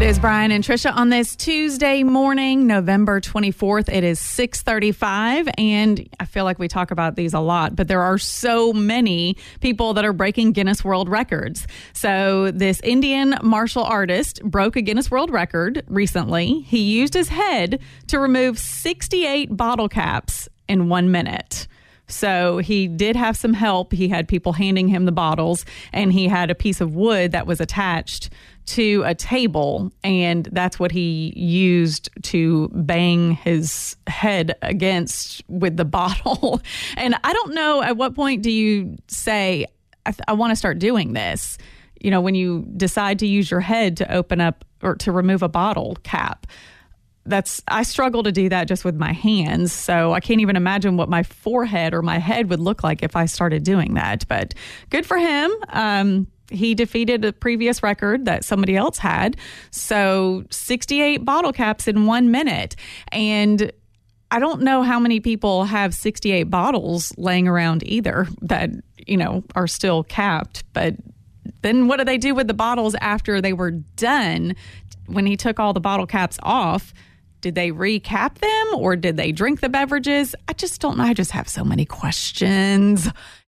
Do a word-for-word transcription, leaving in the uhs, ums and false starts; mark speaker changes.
Speaker 1: is Brian and Trisha on this Tuesday morning, November twenty-fourth. It is six thirty-five, and I feel like we talk about these a lot, but there are so many people that are breaking Guinness World Records. So this Indian martial artist broke a Guinness World Record recently. He used his head to remove sixty-eight bottle caps in one minute. So he did have some help. He had people handing him the bottles, and he had a piece of wood that was attached to a table, and that's what he used to bang his head against with the bottle. And I don't know, at what point do you say, I, th- I want to start doing this? You know, when you decide to use your head to open up or to remove a bottle cap. That's I struggle to do that just with my hands, so I can't even imagine what my forehead or my head would look like if I started doing that. But good for him. Um, he defeated a previous record that somebody else had. So sixty-eight bottle caps in one minute. And I don't know how many people have sixty-eight bottles laying around either that, you know, are still capped. But then what do they do with the bottles after they were done? When he took all the bottle caps off, did they recap them or did they drink the beverages? I just don't know. I just have so many questions.